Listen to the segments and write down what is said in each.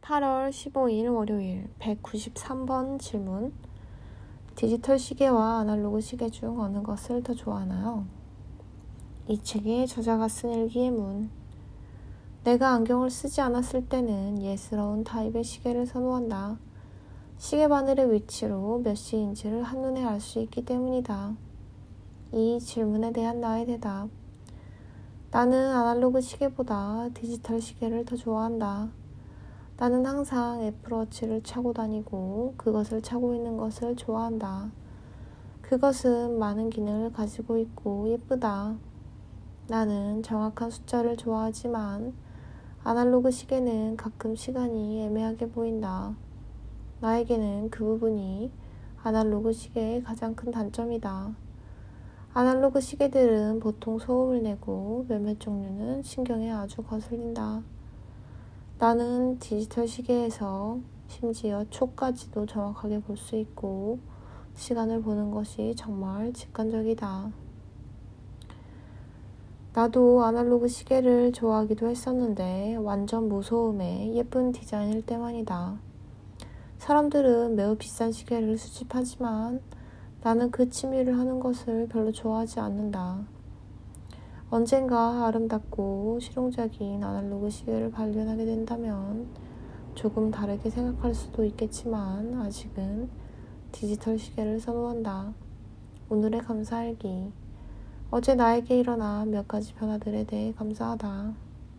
8월 15일 월요일 193번 질문. 디지털 시계와 아날로그 시계 중 어느 것을 더 좋아하나요? 이 책의 저자가 쓴 일기의 문. 내가 안경을 쓰지 않았을 때는 예스러운 타입의 시계를 선호한다. 시계 바늘의 위치로 몇 시인지를 한눈에 알 수 있기 때문이다. 이 질문에 대한 나의 대답. 나는 아날로그 시계보다 디지털 시계를 더 좋아한다. 나는 항상 애플워치를 차고 다니고 그것을 차고 있는 것을 좋아한다. 그것은 많은 기능을 가지고 있고 예쁘다. 나는 정확한 숫자를 좋아하지만 아날로그 시계는 가끔 시간이 애매하게 보인다. 나에게는 그 부분이 아날로그 시계의 가장 큰 단점이다. 아날로그 시계들은 보통 소음을 내고 몇몇 종류는 신경에 아주 거슬린다. 나는 디지털 시계에서 심지어 초까지도 정확하게 볼 수 있고 시간을 보는 것이 정말 직관적이다. 나도 아날로그 시계를 좋아하기도 했었는데 완전 무소음의 예쁜 디자인일 때만이다. 사람들은 매우 비싼 시계를 수집하지만 나는 그 취미를 하는 것을 별로 좋아하지 않는다. 언젠가 아름답고 실용적인 아날로그 시계를 발견하게 된다면 조금 다르게 생각할 수도 있겠지만 아직은 디지털 시계를 선호한다. 오늘의 감사일기. 어제 나에게 일어난 몇 가지 변화들에 대해 감사하다.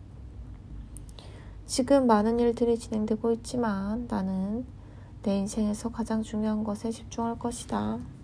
지금 많은 일들이 진행되고 있지만 나는 내 인생에서 가장 중요한 것에 집중할 것이다.